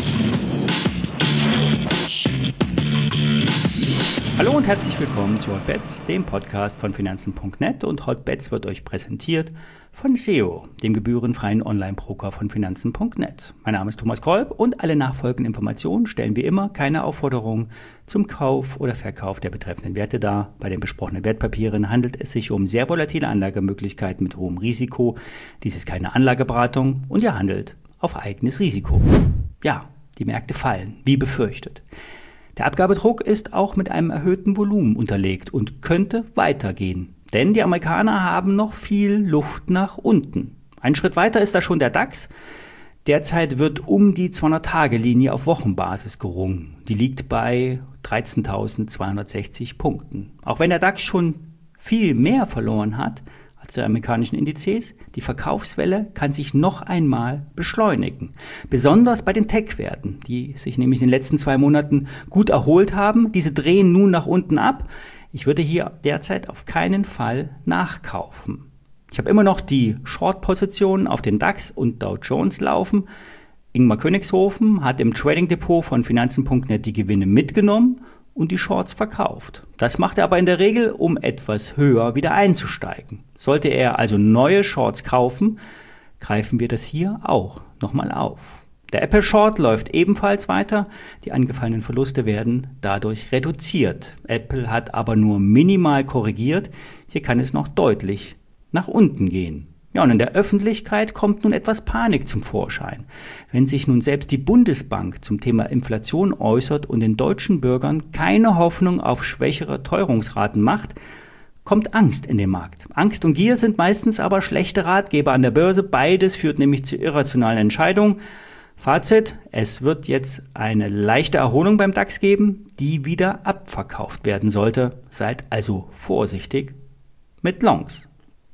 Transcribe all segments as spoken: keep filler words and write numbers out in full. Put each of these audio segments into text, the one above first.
Hallo und herzlich willkommen zu Hotbets, dem Podcast von Finanzen punkt net, und Hotbets wird euch präsentiert von S E O, dem gebührenfreien Online-Broker von Finanzen punkt net. Mein Name ist Thomas Kolb und alle nachfolgenden Informationen stellen wie immer keine Aufforderung zum Kauf oder Verkauf der betreffenden Werte dar. Bei den besprochenen Wertpapieren handelt es sich um sehr volatile Anlagemöglichkeiten mit hohem Risiko. Dies ist keine Anlageberatung und ihr handelt auf eigenes Risiko. Ja, die Märkte fallen, wie befürchtet. Der Abgabedruck ist auch mit einem erhöhten Volumen unterlegt und könnte weitergehen, denn die Amerikaner haben noch viel Luft nach unten. Ein Schritt weiter ist da schon der DAX. Derzeit wird um die zweihundert-Tage-Linie auf Wochenbasis gerungen. Die liegt bei dreizehntausendzweihundertsechzig Punkten. Auch wenn der DAX schon viel mehr verloren hat als die amerikanischen Indizes, die Verkaufswelle kann sich noch einmal beschleunigen. Besonders bei den Tech-Werten, die sich nämlich in den letzten zwei Monaten gut erholt haben. Diese drehen nun nach unten ab. Ich würde hier derzeit auf keinen Fall nachkaufen. Ich habe immer noch die Short-Positionen auf den DAX und Dow Jones laufen. Ingmar Königshofen hat im Trading-Depot von Finanzen punkt net die Gewinne mitgenommen und die Shorts verkauft. Das macht er aber in der Regel, um etwas höher wieder einzusteigen. Sollte er also neue Shorts kaufen, greifen wir das hier auch nochmal auf. Der Apple Short läuft ebenfalls weiter. Die angefallenen Verluste werden dadurch reduziert. Apple hat aber nur minimal korrigiert. Hier kann es noch deutlich nach unten gehen. Ja, und in der Öffentlichkeit kommt nun etwas Panik zum Vorschein. Wenn sich nun selbst die Bundesbank zum Thema Inflation äußert und den deutschen Bürgern keine Hoffnung auf schwächere Teuerungsraten macht, kommt Angst in den Markt. Angst und Gier sind meistens aber schlechte Ratgeber an der Börse. Beides führt nämlich zu irrationalen Entscheidungen. Fazit: Es wird jetzt eine leichte Erholung beim DAX geben, die wieder abverkauft werden sollte. Seid also vorsichtig mit Longs.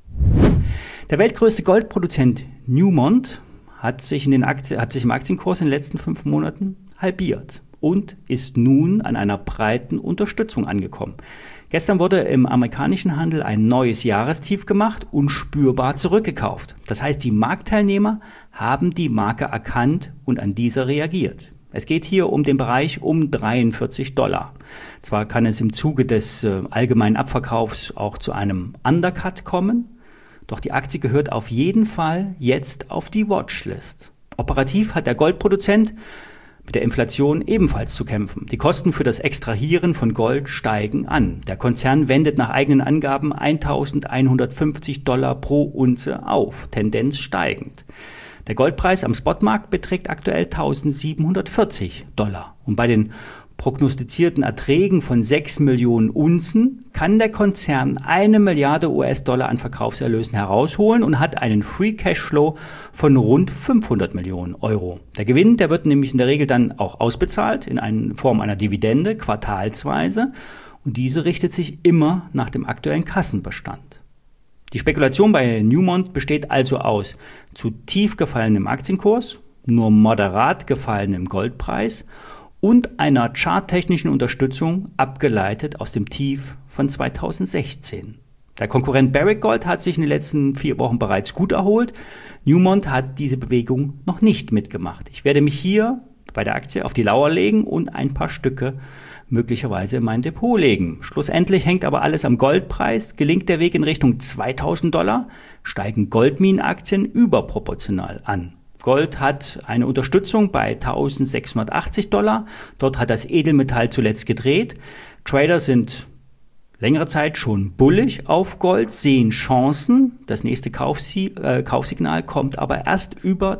Der weltgrößte Goldproduzent Newmont hat sich, in den Aktien, hat sich im Aktienkurs in den letzten fünf Monaten halbiert und ist nun an einer breiten Unterstützung angekommen. Gestern wurde im amerikanischen Handel ein neues Jahrestief gemacht und spürbar zurückgekauft. Das heißt, die Marktteilnehmer haben die Marke erkannt und an dieser reagiert. Es geht hier um den Bereich um dreiundvierzig Dollar. Zwar kann es im Zuge des äh, allgemeinen Abverkaufs auch zu einem Undercut kommen, doch die Aktie gehört auf jeden Fall jetzt auf die Watchlist. Operativ hat der Goldproduzent mit der Inflation ebenfalls zu kämpfen. Die Kosten für das Extrahieren von Gold steigen an. Der Konzern wendet nach eigenen Angaben eintausendeinhundertfünfzig Dollar pro Unze auf, Tendenz steigend. Der Goldpreis am Spotmarkt beträgt aktuell eintausendsiebenhundertvierzig Dollar. Und bei den prognostizierten Erträgen von sechs Millionen Unzen kann der Konzern eine Milliarde U S-Dollar an Verkaufserlösen herausholen und hat einen Free Cashflow von rund fünfhundert Millionen Euro. Der Gewinn, der wird nämlich in der Regel dann auch ausbezahlt in einer Form einer Dividende, quartalsweise. Und diese richtet sich immer nach dem aktuellen Kassenbestand. Die Spekulation bei Newmont besteht also aus zu tief gefallenem Aktienkurs, nur moderat gefallenem Goldpreis und einer charttechnischen Unterstützung, abgeleitet aus dem Tief von zweitausendsechzehn. Der Konkurrent Barrick Gold hat sich in den letzten vier Wochen bereits gut erholt. Newmont hat diese Bewegung noch nicht mitgemacht. Ich werde mich hier bei der Aktie auf die Lauer legen und ein paar Stücke möglicherweise in mein Depot legen. Schlussendlich hängt aber alles am Goldpreis. Gelingt der Weg in Richtung zweitausend Dollar, steigen Goldminenaktien überproportional an. Gold hat eine Unterstützung bei eintausendsechshundertachtzig Dollar. Dort hat das Edelmetall zuletzt gedreht. Trader sind längere Zeit schon bullig auf Gold, sehen Chancen. Das nächste Kaufsi- äh, Kaufsignal kommt aber erst über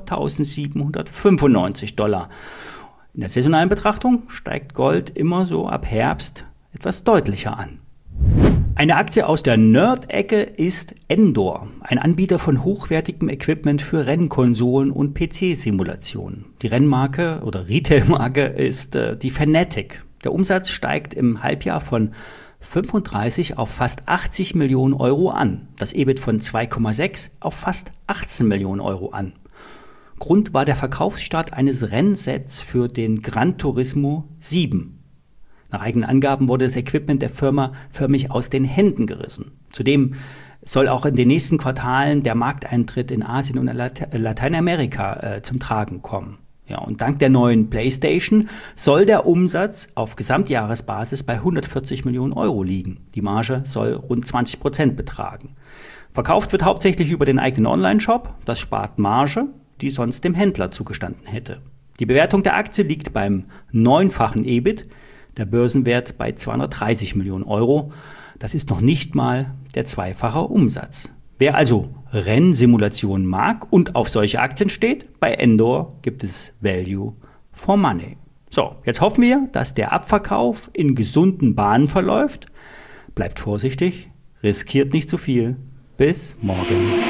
eintausendsiebenhundertfünfundneunzig Dollar. In der saisonalen Betrachtung steigt Gold immer so ab Herbst etwas deutlicher an. Eine Aktie aus der Nerd-Ecke ist Endor, ein Anbieter von hochwertigem Equipment für Rennkonsolen und P C-Simulationen. Die Rennmarke oder Retailmarke ist äh, die Fanatec. Der Umsatz steigt im Halbjahr von fünfunddreißig auf fast achtzig Millionen Euro an. Das E B I T von zwei Komma sechs auf fast achtzehn Millionen Euro an. Grund war der Verkaufsstart eines Rennsets für den Gran Turismo sieben. Nach eigenen Angaben wurde das Equipment der Firma förmlich aus den Händen gerissen. Zudem soll auch in den nächsten Quartalen der Markteintritt in Asien und Late- Lateinamerika äh, zum Tragen kommen. Ja, und dank der neuen PlayStation soll der Umsatz auf Gesamtjahresbasis bei hundertvierzig Millionen Euro liegen. Die Marge soll rund zwanzig Prozent betragen. Verkauft wird hauptsächlich über den eigenen Online-Shop. Das spart Marge, die sonst dem Händler zugestanden hätte. Die Bewertung der Aktie liegt beim neunfachen E B I T, der Börsenwert bei zweihundertdreißig Millionen Euro. Das ist noch nicht mal der zweifache Umsatz. Wer also Rennsimulationen mag und auf solche Aktien steht, bei Endor gibt es Value for Money. So, jetzt hoffen wir, dass der Abverkauf in gesunden Bahnen verläuft. Bleibt vorsichtig, riskiert nicht zu viel. Bis morgen.